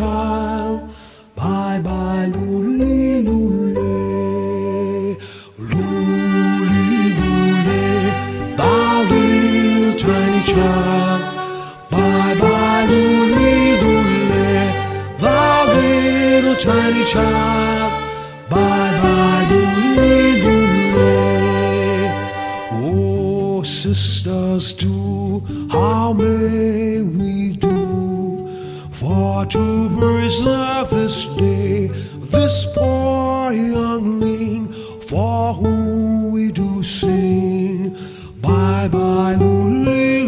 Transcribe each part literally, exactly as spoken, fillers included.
child. Bye bye, lule, lule, lule, lule, thou little tiny child. Bye bye, lule, lule, thou little tiny child. Bye bye, lule, lule. Oh, sisters, do how may we do for to preserve this day, this poor youngling for whom we do sing. Bye bye, lule,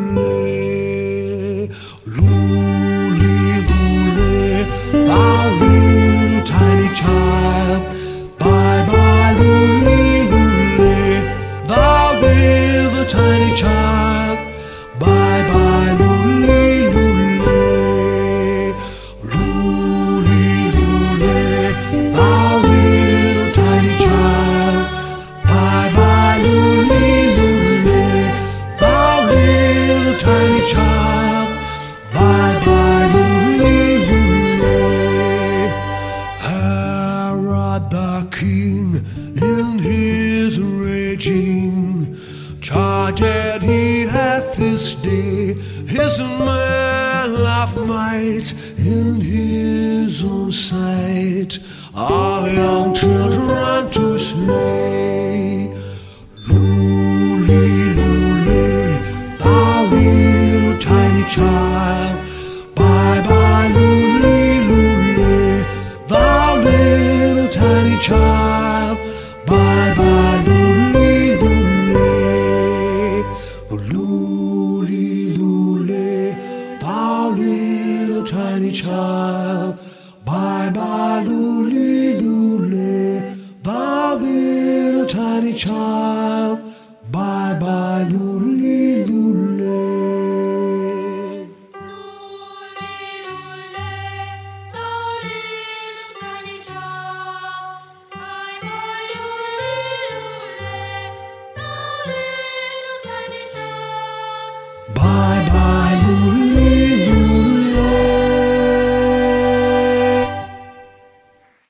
lule, lule, lule, thou little tiny child. Bye bye, lule, lule, thou little tiny child. Bye bye, lule, lule, lule, lule, thou little tiny child. Bye bye, lule, lule, thou little tiny child. Bye bye, lule, lule. Herod the king in his raging charged he hath this day his man of might in his own sight, all young children to slay. Lule, lule, thou little tiny child. Bye bye, lule, lule, thou little tiny child. Bye bye, lule, lule, lule, lule, thou little tiny child. Bye bye, lule, lule, thou little tiny child. Bye bye, lule.